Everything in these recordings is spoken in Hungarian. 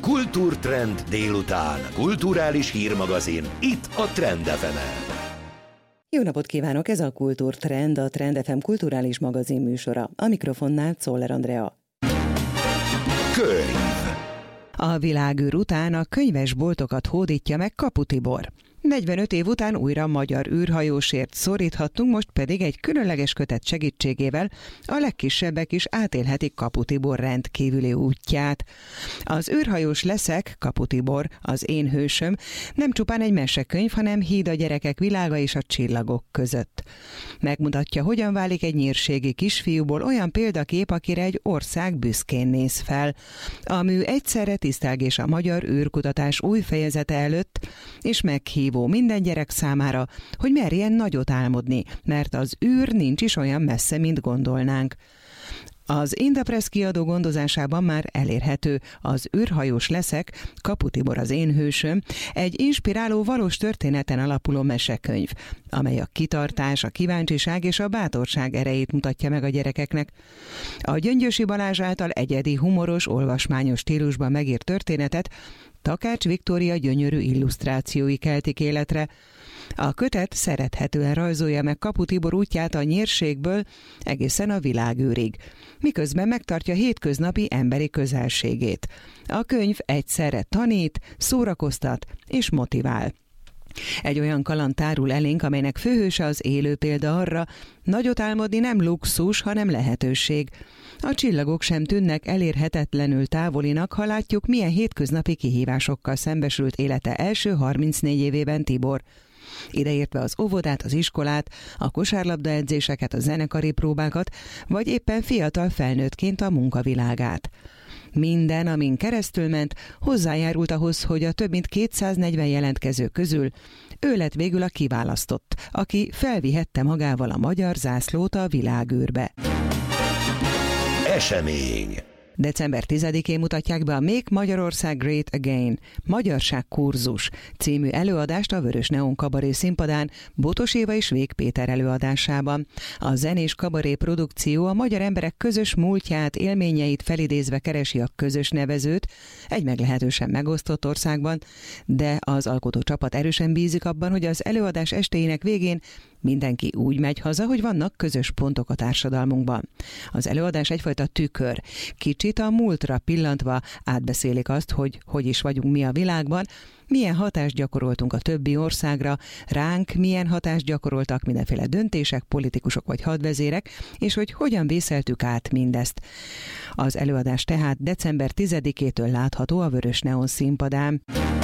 Kultúrtrend délután. Kulturális hírmagazin. Itt a Trend FM-en. Jó napot kívánok! Ez a Kultúrtrend, a Trend FM kulturális magazin műsora. A mikrofonnál Czoller Andrea. Könyv. A világűr után a könyvesboltokat hódítja meg Kapu Tibor. 45 év után újra magyar űrhajósért szoríthattunk, most pedig egy különleges kötet segítségével a legkisebbek is átélhetik Kapu Tibor rendkívüli útját. Az űrhajós leszek, Kapu Tibor, az én hősöm, nem csupán egy mesekönyv, hanem híd a gyerekek világa és a csillagok között. Megmutatja, hogyan válik egy nyírségi kisfiúból olyan példakép, akire egy ország büszkén néz fel. A mű egyszerre tisztelgés a magyar űrkutatás új fejezete előtt, és meghív minden gyerek számára, hogy merjen nagyot álmodni, mert az űr nincs is olyan messze, mint gondolnánk. Az Indapress kiadó gondozásában már elérhető az űrhajós leszek, Kapu Tibor az én hősöm, egy inspiráló valós történeten alapuló mesekönyv, amely a kitartás, a kíváncsiság és a bátorság erejét mutatja meg a gyerekeknek. A Gyöngyösi Balázs által egyedi, humoros, olvasmányos stílusban megírt történetet Takács Viktória gyönyörű illusztrációi keltik életre. A kötet szerethetően rajzolja meg Kapu Tibor útját a nyírségből egészen a világűrig, miközben megtartja hétköznapi emberi közelségét. A könyv egyszerre tanít, szórakoztat és motivál. Egy olyan kaland tárul elénk, amelynek főhőse az élő példa arra, nagyot álmodni nem luxus, hanem lehetőség. A csillagok sem tűnnek elérhetetlenül távolinak, ha látjuk, milyen hétköznapi kihívásokkal szembesült élete első 34 évében Tibor. Ideértve az óvodát, az iskolát, a kosárlabdaedzéseket, a zenekari próbákat, vagy éppen fiatal felnőttként a munkavilágát. Minden, amin keresztül ment, hozzájárult ahhoz, hogy a több mint 240 jelentkező közül ő lett végül a kiválasztott, aki felvihette magával a magyar zászlót a világűrbe. Esemény. December 10-én mutatják be a Make Magyarország Great Again, Magyarság kurzus című előadást a Vörös Neon Kabaré színpadán Botos Éva és Vég Péter előadásában. A zenés kabaré produkció a magyar emberek közös múltját, élményeit felidézve keresi a közös nevezőt egy meglehetősen megosztott országban, de az alkotó csapat erősen bízik abban, hogy az előadás estéjének végén mindenki úgy megy haza, hogy vannak közös pontok a társadalmunkban. Az előadás egyfajta tükör. Kicsit a múltra pillantva átbeszélik azt, hogy is vagyunk mi a világban, milyen hatást gyakoroltunk a többi országra, ránk milyen hatást gyakoroltak mindenféle döntések, politikusok vagy hadvezérek, és hogy hogyan vészeltük át mindezt. Az előadás tehát december 10-től látható a Vörös Neon színpadán.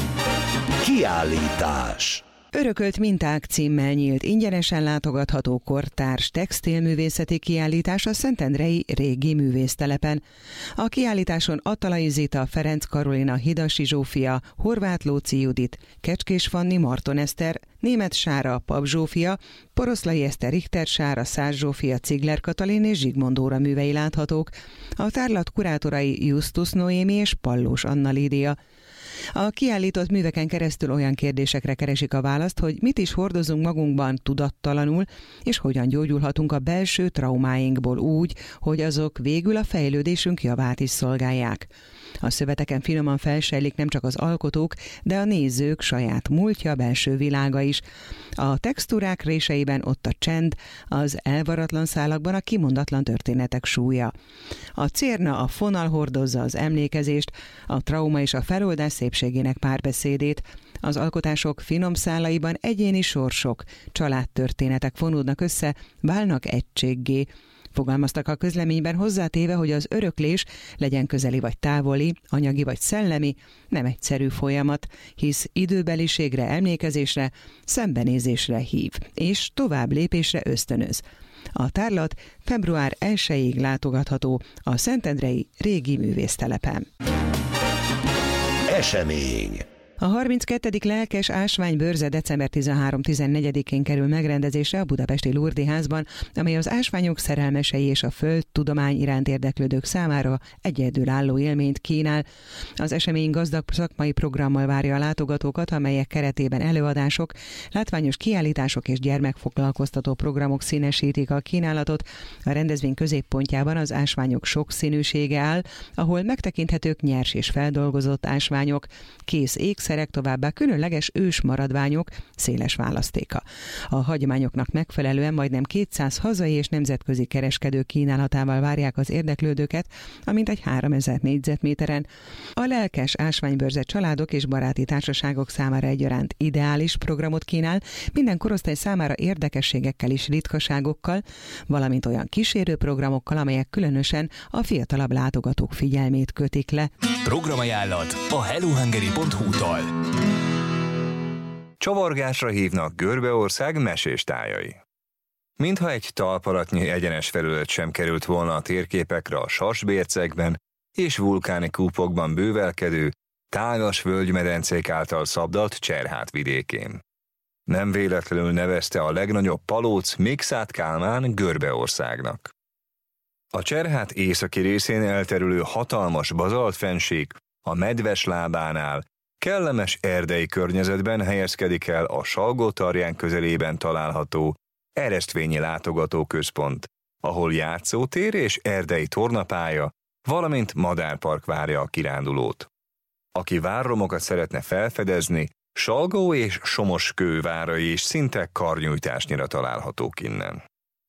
Kiállítás. Örökölt minták címmel nyílt ingyenesen látogatható kortárs textilművészeti kiállítás a szentendrei régi művésztelepen. A kiállításon Attalai Zita, Ferenc Karolina, Hidasi Zsófia, Horváth Lóci Judit, Kecskés Fanni, Marton Eszter, Németh Sára, Pap Zsófia, Poroszlai Eszter, Richter Sára, Szász Zsófia, Cigler Katalin és Zsigmond Dóra művei láthatók. A tárlat kurátorai Justus Noémi és Pallós Anna Lídia. A kiállított műveken keresztül olyan kérdésekre keresik a választ, hogy mit is hordozunk magunkban tudattalanul, és hogyan gyógyulhatunk a belső traumáinkból úgy, hogy azok végül a fejlődésünk javát is szolgálják. A szöveteken finoman felsejlik nem csak az alkotók, de a nézők saját múltja, belső világa is. A textúrák réseiben ott a csend, az elvaratlan szálakban a kimondatlan történetek súlya. A cérna, a fonal hordozza az emlékezést, a trauma és a feloldás szépségének párbeszédét. Az alkotások finom szálaiban egyéni sorsok, családtörténetek fonódnak össze, válnak egységgé. Fogalmaztak a közleményben, hozzátéve, hogy az öröklés, legyen közeli vagy távoli, anyagi vagy szellemi, nem egyszerű folyamat, hisz időbeliségre, emlékezésre, szembenézésre hív, és tovább lépésre ösztönöz. A tárlat február 1-ig látogatható a szentendrei régi művésztelepen. Esemény. A 32. lelkes ásványbőrze december 13-14-én kerül megrendezésre a budapesti Lurdi házban, amely az ásványok szerelmesei és a földtudomány iránt érdeklődők számára egyedülálló élményt kínál. Az esemény gazdag szakmai programmal várja a látogatókat, amelyek keretében előadások, látványos kiállítások és gyermekfoglalkoztató programok színesítik a kínálatot. A rendezvény középpontjában az ásványok sokszínűsége áll, ahol megtekinthetők nyers és feldolgozott ásványok, kész ékszerek, továbbá különleges ősmaradványok széles választéka. A hagyományoknak megfelelően majdnem 200 hazai és nemzetközi kereskedő kínálatával várják az érdeklődőket, amint egy 3000 négyzetméteren. A lelkes ásványbőrze családok és baráti társaságok számára egyaránt ideális programot kínál, minden korosztály számára érdekességekkel és ritkaságokkal, valamint olyan kísérőprogramokkal, amelyek különösen a fiatalabb látogatók figyelmét kötik le. Programajánlat a hellohungary.hu-tól. Csavargásra hívnak Görbeország mesés tájai. Mintha egy talpalatnyi egyenes felület sem került volna a térképekre a sasbércekben és vulkáni kúpokban bővelkedő, tágas völgymedencék által szabdalt Cserhát vidékén. Nem véletlenül nevezte a legnagyobb palóc Mikszát Kálmán Görbeországnak. A Cserhát északi részén elterülő hatalmas bazaltfennsík a Medves lábánál kellemes erdei környezetben helyezkedik el a Salgótarján közelében található Eresztvényi látogatóközpont, ahol játszótér és erdei tornapálya, valamint madárpark várja a kirándulót. Aki várromokat szeretne felfedezni, Salgó és Somoskő várai is szinte karnyújtásnyira találhatók innen.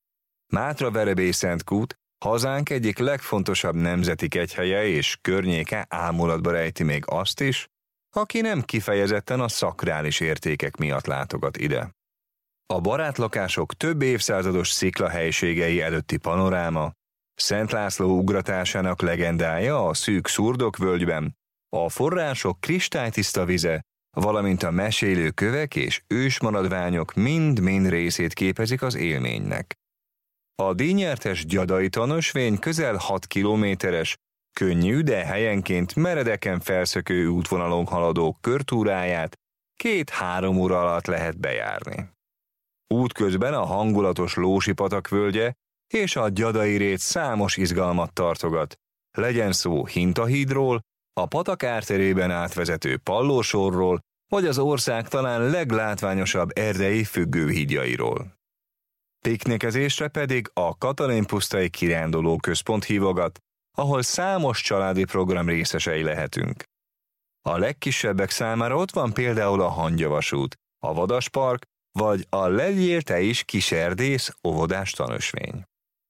Mátra-Verebélyszentkút hazánk egyik legfontosabb nemzeti kegyhelye és környéke ámulatba rejti még azt is, aki nem kifejezetten a szakrális értékek miatt látogat ide. A barátlakások több évszázados sziklahelyiségei előtti panoráma, Szent László ugratásának legendája a szűk Szurdok-völgyben, a források kristálytiszta vize, valamint a mesélő kövek és ősmaradványok mind-mind részét képezik az élménynek. A díjnyertes Gyadai tanösvény közel 6 kilométeres, könnyű, de helyenként meredeken felszökő útvonalon haladó körtúráját 2-3 óra alatt lehet bejárni. Útközben a hangulatos Lósi-patak völgye és a Gyadai rét számos izgalmat tartogat, legyen szó Hintahídról, a patak árterében átvezető Pallósorról, vagy az ország talán leglátványosabb erdei függőhídjairól. Piknikezésre pedig a Katalin-pusztai kiránduló központ hívogat, ahol számos családi program részesei lehetünk. A legkisebbek számára ott van például a Hangyavasút, a Vadaspark, vagy a Legyél te is kiserdész óvodás tanösvény.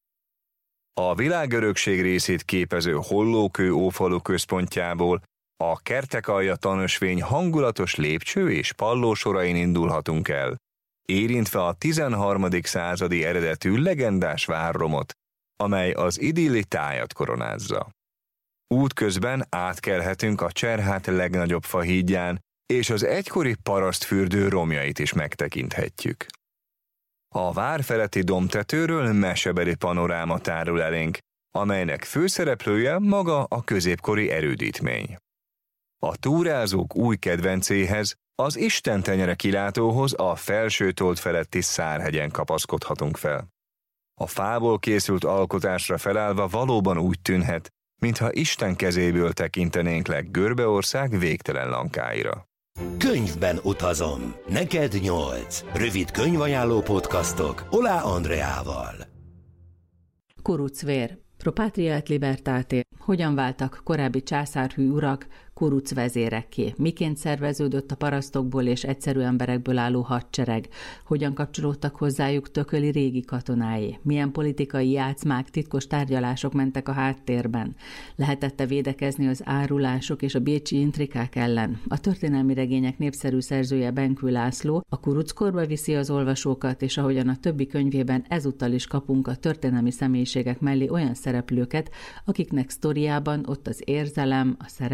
A világörökség részét képező Hollókő ófalu központjából a Kertekalja tanösvény hangulatos lépcső és pallósorain indulhatunk el, érintve a 13. századi eredetű legendás várromot, amely az idilli tájat koronázza. Útközben átkelhetünk a Cserhát legnagyobb fahídján, és az egykori parasztfürdő romjait is megtekinthetjük. A várfeletti domtetőről mesebeli panoráma tárul elénk, amelynek főszereplője maga a középkori erődítmény. A túrázók új kedvencéhez, az Istentenyere kilátóhoz a Felsőtold feletti Szárhegyen kapaszkodhatunk fel. A fából készült alkotásra felállva valóban úgy tűnhet, mintha Isten kezéből tekintenénk le Görbeország végtelen lankáira. Könyvben utazom. Neked 8. Rövid könyvajánló podcastok Olá Andreával. Kurucvér. Pro patria et libertate. Hogyan váltak korábbi császárhű urak kuruc vezérekké? Miként szerveződött a parasztokból és egyszerű emberekből álló hadsereg? Hogyan kapcsolódtak hozzájuk tököli régi katonái? Milyen politikai játszmák, titkos tárgyalások mentek a háttérben? Lehetett-e védekezni az árulások és a bécsi intrikák ellen? A történelmi regények népszerű szerzője Benkő László a kuruckorba viszi az olvasókat, és ahogyan a többi könyvében ezúttal is kapunk a történelmi személyiségek mellé olyan szereplőket, akiknek sztoriában ott az érzelem, a szerelem akár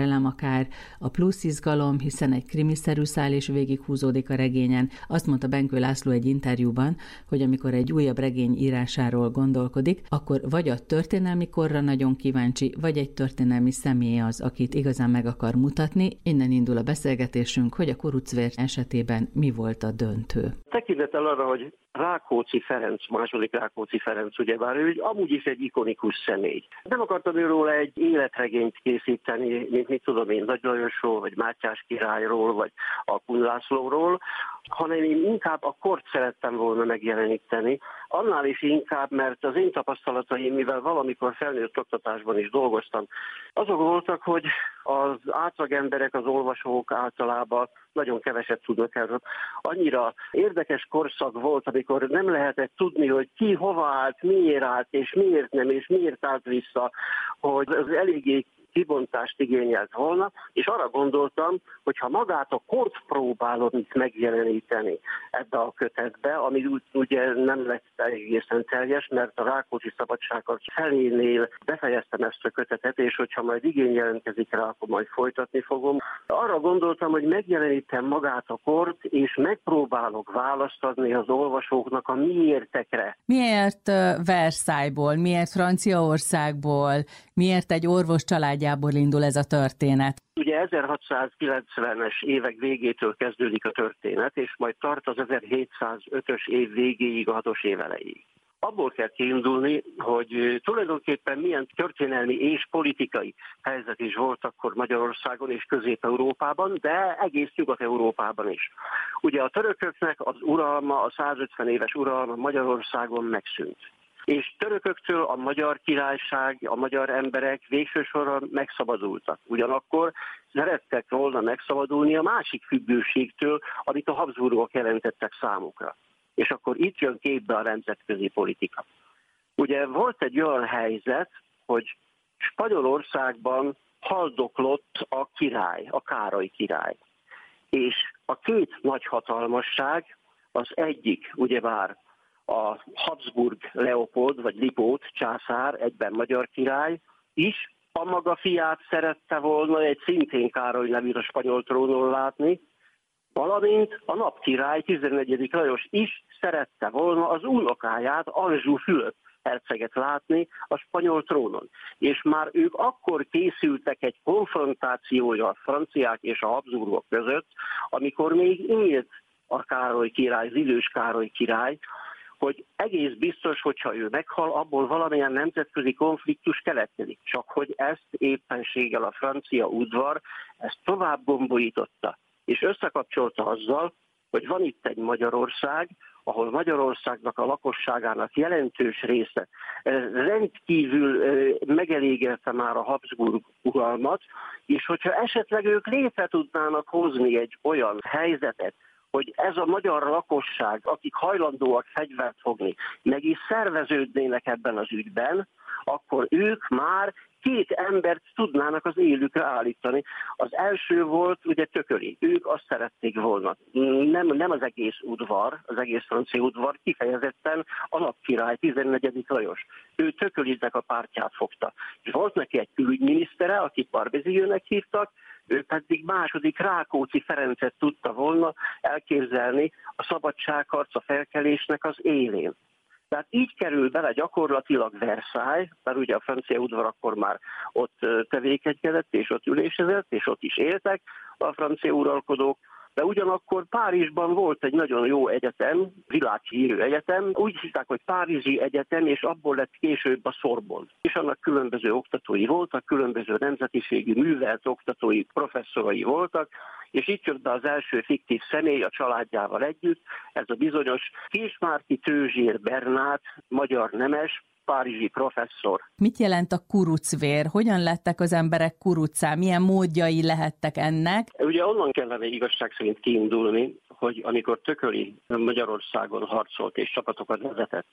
akár a plusz izgalom, hiszen egy krimiszerű szál is végighúzódik a regényen. Azt mondta Benkő László egy interjúban, hogy amikor egy újabb regény írásáról gondolkodik, akkor vagy a történelmi korra nagyon kíváncsi, vagy egy történelmi személy az, akit igazán meg akar mutatni. Innen indul a beszélgetésünk, hogy a Kuruczvér esetében mi volt a döntő. Tekintettel arra, hogy Rákóczi Ferenc, második Rákóczi Ferenc, ugyebár ő amúgy is egy ikonikus személy. Nem akartam őről egy életregényt készíteni, mint mit tudom én, Nagy Lajosról, vagy Mátyás királyról, vagy a Kun Lászlóról, hanem én inkább a kort szerettem volna megjeleníteni. Annál is inkább, mert az én tapasztalataim, mivel valamikor felnőtt oktatásban is dolgoztam, azok voltak, hogy az átlagemberek, az olvasók általában nagyon keveset tudnak erről. Annyira érdekes korszak volt, amikor nem lehetett tudni, hogy ki hova állt, miért állt, és miért nem, és miért állt vissza, hogy az eléggé kibontást igényelt volna, és arra gondoltam, hogy ha magát a kort próbálom itt megjeleníteni ebbe a kötetbe, ami ugye nem lett egészen teljes, mert a Rákóczi szabadságharc felénél befejeztem ezt a kötetet, és hogyha majd igény jelentkezik rá, akkor majd folytatni fogom. Arra gondoltam, hogy megjelenítem magát a kort, és megpróbálok választ adni az olvasóknak a miértekre. Miért Versailles-ból, miért Franciaországból, miért egy orvos családjából indul ez a történet? Ugye 1690-es évek végétől kezdődik a történet, és majd tart az 1705-ös év végéig, a 6-os év elejéig. Abból kell kiindulni, hogy tulajdonképpen milyen történelmi és politikai helyzet is volt akkor Magyarországon és Közép-Európában, de egész Nyugat-Európában is. Ugye a törököknek az uralma, a 150 éves uralma Magyarországon megszűnt. És törököktől a magyar királyság, a magyar emberek végső soron megszabadultak. Ugyanakkor szerettek volna megszabadulni a másik függőségtől, amit a Habsburgok jelentettek számukra. És akkor itt jön képbe a nemzetközi politika. Ugye volt egy olyan helyzet, hogy Spanyolországban haldoklott a király, a Károly király. És a két nagyhatalmasság, az egyik ugyebár a Habsburg Leopold, vagy Lipót császár, egyben magyar király is a maga fiát szerette volna egy szintén Károly nevű a spanyol trónon látni, valamint a napkirály 14. Lajos is szerette volna az unokáját, Anjou Fülöp herceget látni a spanyol trónon. És már ők akkor készültek egy konfrontációja a franciák és a Habsburgok között, amikor még élt a Károly király, az idős Károly király, hogy egész biztos, hogyha ő meghal, abból valamilyen nemzetközi konfliktus keletkezik. Csak hogy ezt éppenséggel a francia udvar ezt tovább gombolította. És összekapcsolta azzal, hogy van itt egy Magyarország, ahol Magyarországnak a lakosságának jelentős része rendkívül megelégelte már a Habsburg uralmat, és hogyha esetleg ők létre tudnának hozni egy olyan helyzetet, hogy ez a magyar lakosság, akik hajlandóak fegyvert fogni, meg is szerveződnének ebben az ügyben, akkor ők már két embert tudnának az élükre állítani. Az első volt ugye Thököly. Ők azt szerették volna. Nem az egész udvar, az egész francia udvar, kifejezetten a napkirály 14. Lajos. Ő Thökölynek a pártját fogta. És volt neki egy külügyminisztere, akit Barbéziőnek hívtak, ő pedig második Rákóczi Ferencet tudta volna elképzelni a szabadságharc, a felkelésnek az élén. Tehát így kerül bele gyakorlatilag Versailles, mert ugye a francia udvar akkor már ott tevékenykedett, és ott ülésezett, és ott is éltek a francia uralkodók, de ugyanakkor Párizsban volt egy nagyon jó egyetem, világhírű egyetem, úgy hívták, hogy Párizsi Egyetem, és abból lett később a Sorbonne. És annak különböző oktatói voltak, különböző nemzetiségű művelt oktatói, professzorai voltak, és itt jött be az első fiktív személy a családjával együtt, ez a bizonyos Késmárki Tőzsér Bernát, magyar nemes, párizsi professzor. Mit jelent a kuruczvér? Hogyan lettek az emberek kuruccá? Milyen módjai lehettek ennek? Ugye onnan kellene igazság szerint kiindulni, hogy amikor Thököly Magyarországon harcolt és csapatokat vezetett,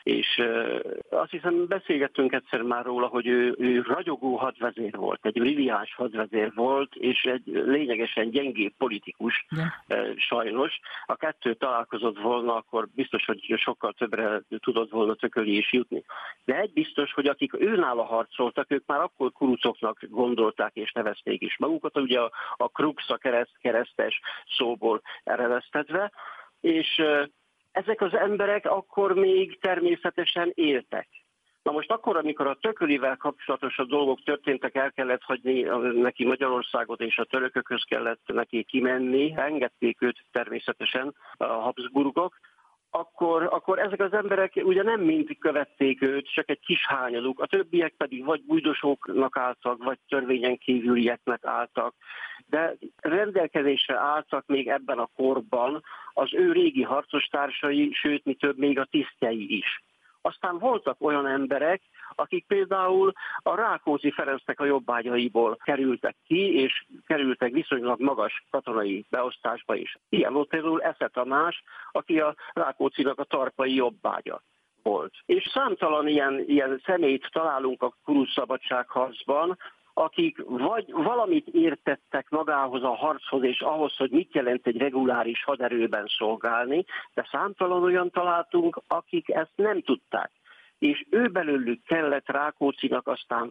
És azt hiszem beszélgettünk egyszer már róla, hogy ő ragyogó hadvezér volt, egy brilliáns hadvezér volt, és egy lényegesen gyengébb politikus, sajnos. Ha kettő találkozott volna, akkor biztos, hogy sokkal többre tudott volna Thököly is jutni. De egy biztos, hogy akik őnála harcoltak, ők már akkor kurucoknak gondolták és nevezték is magukat, ugye a krux, a keresztes szóból eredeztetve, és ezek az emberek akkor még természetesen éltek. Na most akkor, amikor a Thökölyvel kapcsolatos dolgok történtek, el kellett hagyni neki Magyarországot, és a törökökhöz kellett neki kimenni, engedték őt természetesen a Habsburgok, akkor ezek az emberek ugye nem mind követték őt, csak egy kis hányaduk, a többiek pedig vagy bujdosóknak álltak, vagy törvényen kívülieknek álltak, de rendelkezésre álltak még ebben a korban az ő régi harcostársai, sőt, mi több, még a tisztjei is. Aztán voltak olyan emberek, akik például a Rákóczi Ferencnek a jobbágyaiból kerültek ki, és kerültek viszonylag magas katonai beosztásba is. Ilyen volt például Esze Tamás, aki a Rákóczinak a tarpai jobbágya volt. És számtalan ilyen személyt találunk a kuruc szabadságharcban, akik vagy valamit értettek magához a harchoz, és ahhoz, hogy mit jelent egy reguláris haderőben szolgálni, de számtalan olyan találtunk, akik ezt nem tudták. És ő belőlük kellett Rákóczinak aztán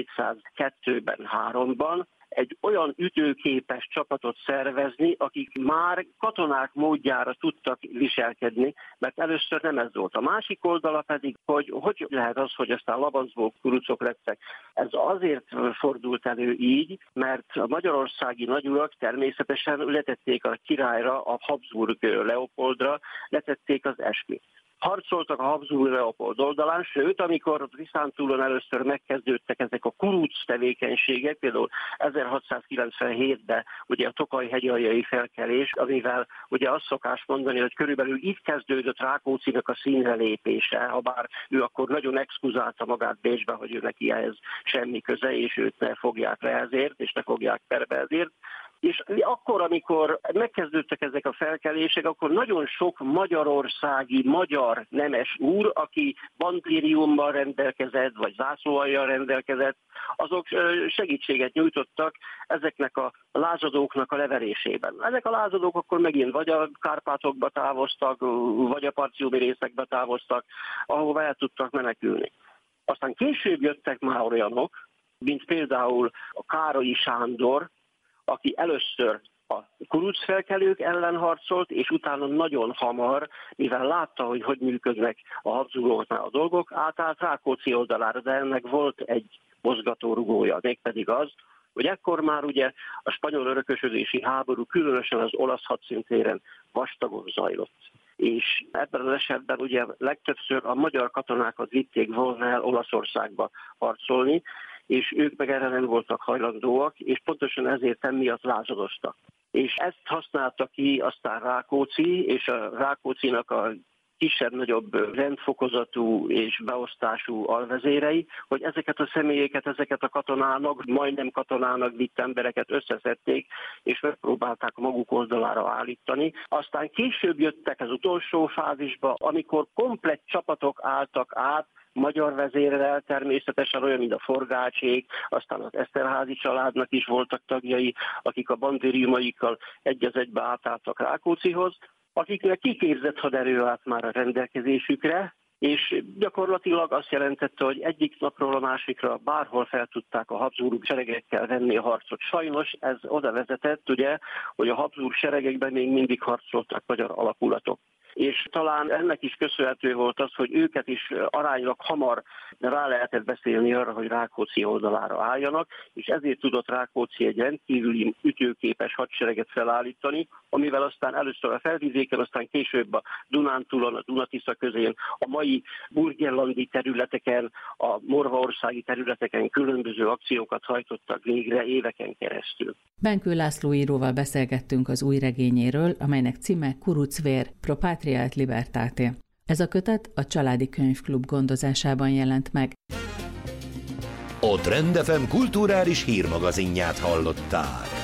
1702-ben, 3-ban egy olyan ütőképes csapatot szervezni, akik már katonák módjára tudtak viselkedni, mert először nem ez volt. A másik oldala pedig, hogy lehet az, hogy aztán Labancból kurucok lettek. Ez azért fordult elő így, mert a magyarországi nagyurak természetesen letették a királyra, a Habsburg Leopoldra, letették az esküt. Harcoltak a Habsburg Leopold oldalán, sőt, amikor Tiszántúlon először megkezdődtek ezek a kuruc tevékenységek, például 1697-ben ugye a Tokaj-hegyaljai felkelés, amivel ugye azt szokás mondani, hogy körülbelül itt kezdődött Rákóczinak a színre lépése, ha bár ő akkor nagyon exkuzálta magát Bécsbe, hogy ő neki ehhez semmi köze, és őt ne fogják le ezért, és ne fogják perbe ezért. És akkor, amikor megkezdődtek ezek a felkelések, akkor nagyon sok magyarországi magyar nemes úr, aki bandériummal rendelkezett, vagy zászlóalljal rendelkezett, azok segítséget nyújtottak ezeknek a lázadóknak a leverésében. Ezek a lázadók akkor megint vagy a Kárpátokba távoztak, vagy a parciumi részekbe távoztak, ahova el tudtak menekülni. Aztán később jöttek már olyanok, mint például a Károlyi Sándor, aki először a kurucfelkelők ellen harcolt, és utána nagyon hamar, mivel látta, hogy működnek a Habsburgoknál a dolgok, átállt Rákóczi oldalára, de ennek volt egy mozgatórugója, mégpedig az, hogy ekkor már ugye a spanyol örökösödési háború különösen az olasz hadszintéren vastagon zajlott. És ebben az esetben ugye legtöbbször a magyar katonákat vitték volna el Olaszországba harcolni, és ők meg erre nem voltak hajlandóak, és pontosan ezért emiatt lázadoztak. És ezt használta ki aztán Rákóczi, és a Rákóczinak a kisebb-nagyobb rendfokozatú és beosztású alvezérei, hogy ezeket a személyeket, ezeket a katonának, majdnem katonának vitt embereket összeszedték, és megpróbálták a maguk oldalára állítani. Aztán később jöttek az utolsó fázisba, amikor komplett csapatok álltak át, magyar vezérrel természetesen, olyan, mint a Forgácsék, aztán az Eszterházy családnak is voltak tagjai, akik a bandériumaikkal egy az egybe átálltak Rákóczihoz, akiknek kiképzett haderő állt már a rendelkezésükre, és gyakorlatilag azt jelentette, hogy egyik napról a másikra bárhol fel tudták a Habsburg seregekkel venni a harcot. Sajnos ez oda vezetett, ugye, hogy a Habsburg seregekben még mindig harcoltak magyar alakulatok. És talán ennek is köszönhető volt az, hogy őket is aránylag hamar rá lehetett beszélni arra, hogy Rákóczi oldalára álljanak, és ezért tudott Rákóczi egy rendkívüli ütőképes hadsereget felállítani, amivel aztán először a Felvidéken, aztán később a Dunántúlon, a Dunatisza közén, a mai burgenlandi területeken, a morvaországi területeken különböző akciókat hajtottak végre éveken keresztül. Benkő László íróval beszélgettünk az új regényéről, amelynek címe Kurucvér, Pro Patria et Libertate. Ez a kötet a Családi Könyvklub gondozásában jelent meg. A Trend FM kulturális hírmagazinját hallották.